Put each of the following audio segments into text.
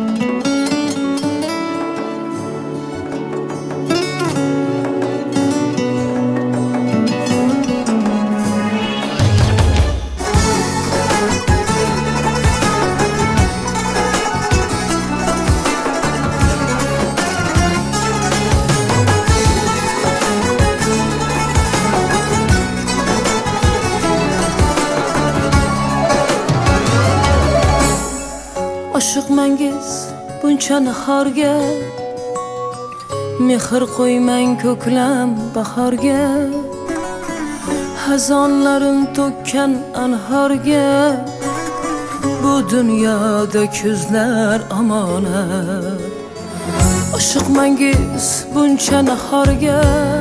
Oshiqmangiz buncha nahorga, mehr qo'ymang ko'klam bahorga, xazonlarim to'kkan anhorga, bu dunyoda kuzlar omonat. Oshiqmangiz buncha nahorga,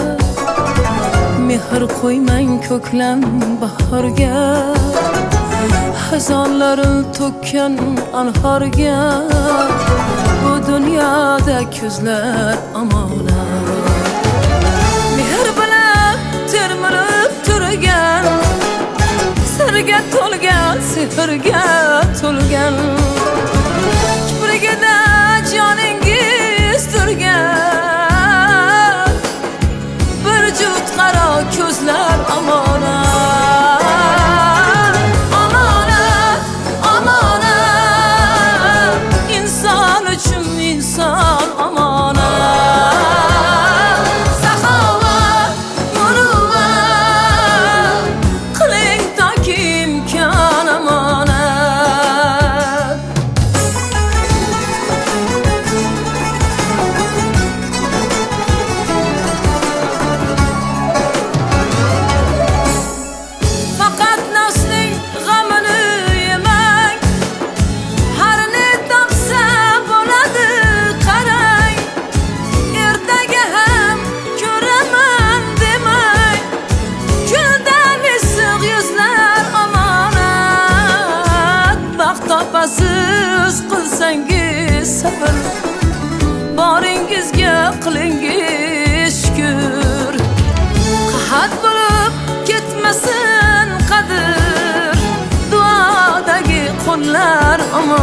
mehr qo'ymang ko'klam bahorga, xazonlarim to'kkan anhorga, bu dunyoda kuzlar omonat. Mehr bilan termilib turgan, sirga to'lgan, sehrga to'lgan, kiprigida joningiz turgan, bir juft qaro ko'zlar omonat. İnsan amanat, saxovat, muruvvat, qiling toki imkon amanat. Faqat nafsning g'amini yemang, har ne topsa bo'ladi qarang, ertaga ham ko'raman demang, kundan issiq yuzlar omonat. Baxt topasiz qilsangiz sabr, boringizga qilingiz shukr, qahat bo'lib ketmasin qadr, duodagi qo'llar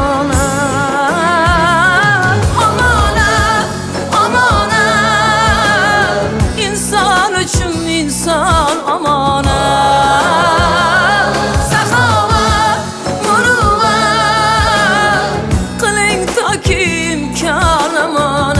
omonat. Omonat, omonat, inson uchun inson omonat. Saxovat, muruvvat, qiling toki imkon omonat.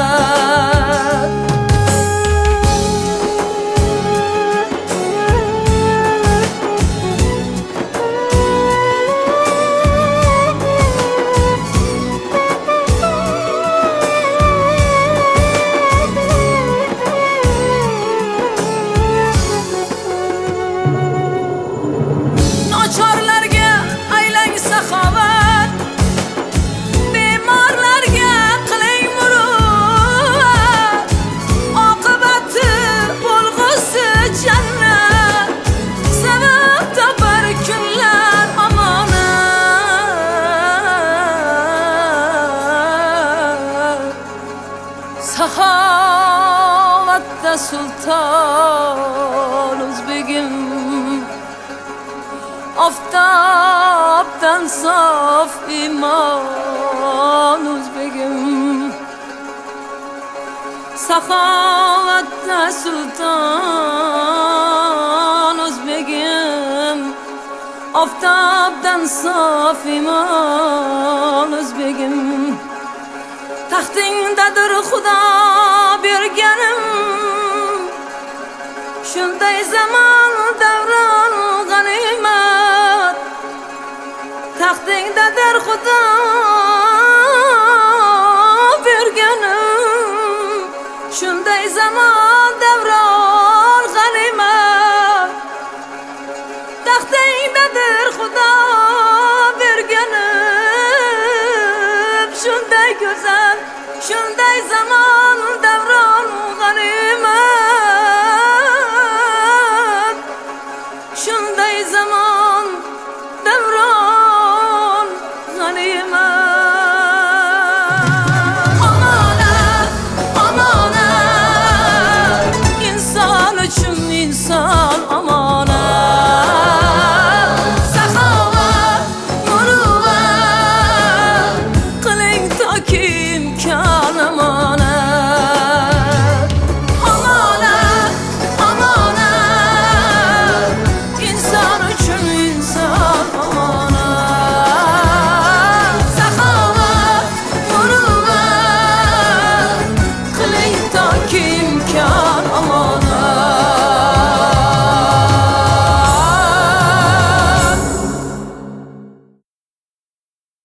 Nochorlarga aylang saxovat, bemorlarga qiling muruvvat, oqibati bo'lg'usi jannat, sabab topar kunlar omonat. Saxovatda sulton o'zbegim, oftobdan sof iymon o'zbegim. Saxovatda sulton o'zbegim, oftobdan sof iymon o'zbegim. Taxtingdadir Xudo berganim, shunday zamon davron g'animat. Taxtingdadir Xudo berganim, shunday zamon